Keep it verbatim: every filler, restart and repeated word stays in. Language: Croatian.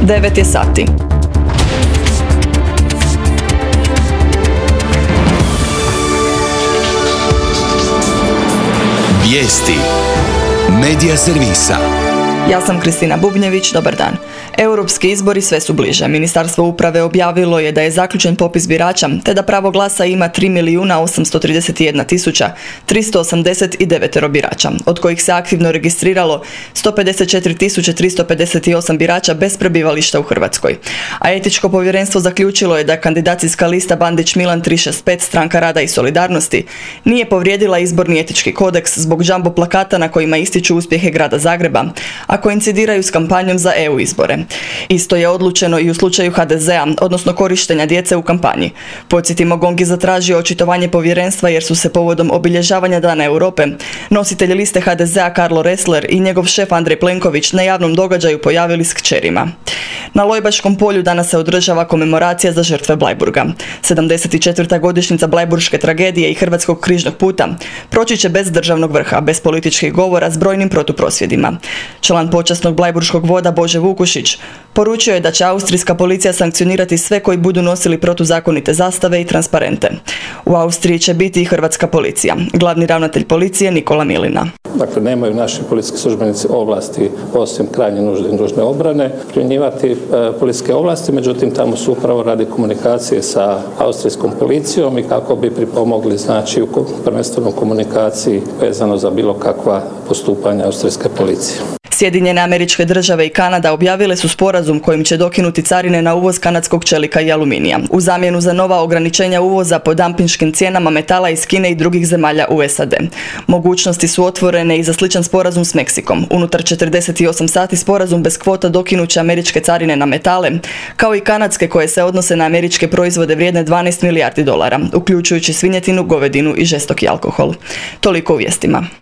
devet je sati. Vijesti Medija servisa. Ja sam Kristina Bubnjević, dobar dan. Europski izbori sve su bliže. Ministarstvo uprave objavilo je da je zaključen popis birača, te da pravo glasa ima tri milijuna osamsto trideset jedna tisuća tristo osamdeset devet birača, od kojih se aktivno registriralo sto pedeset četiri tisuće tristo pedeset osam birača bez prebivališta u Hrvatskoj. A etičko povjerenstvo zaključilo je da kandidacijska lista Bandić Milan tri šest pet Stranka rada i solidarnosti nije povrijedila izborni etički kodeks zbog džambo plakata na kojima ističu uspjehe grada Zagreba, a koincidiraju s kampanjom za E U izbore. Isto je odlučeno i u slučaju ha de zea, odnosno korištenja djece u kampanji. Podsjetimo, GONG je zatražio očitovanje povjerenstva jer su se povodom obilježavanja Dana Europe nositelji liste ha de zea Karlo Ressler i njegov šef Andrej Plenković na javnom događaju pojavili s kćerima. Na Lojbaškom polju danas se održava komemoracija za žrtve Bleiburga. sedamdeset četvrta godišnjica Bleiburške tragedije i Hrvatskog križnog puta proći će bez državnog vrha, bez političkih govora s brojnim protuprosvjedima. Član počasnog Bleiburškog voda Bože Vukušić poručio je da će austrijska policija sankcionirati sve koji budu nosili protuzakonite zastave i transparente. U Austriji će biti i hrvatska policija. Glavni ravnatelj policije Nikola Milina. Dakle, nemaju naši policijski službenici ovlasti, osim krajnje nužne i nužne obrane, primjenjivati e, policijske ovlasti, međutim tamo su upravo radi komunikacije sa austrijskom policijom i kako bi pripomogli, znači, u prvenstveno komunikaciji vezano za bilo kakva postupanja austrijske policije. Sjedinjene Američke Države i Kanada objavile su sporazum kojim će dokinuti carine na uvoz kanadskog čelika i aluminija, u zamjenu za nova ograničenja uvoza po dampinškim cijenama metala iz Kine i drugih zemalja u es a de. Mogućnosti su otvorene i za sličan sporazum s Meksikom. Unutar četrdeset osam sati sporazum bez kvota dokinuće američke carine na metale, kao i kanadske koje se odnose na američke proizvode vrijedne dvanaest milijardi dolara, uključujući svinjetinu, govedinu i žestoki alkohol. Toliko u vijestima.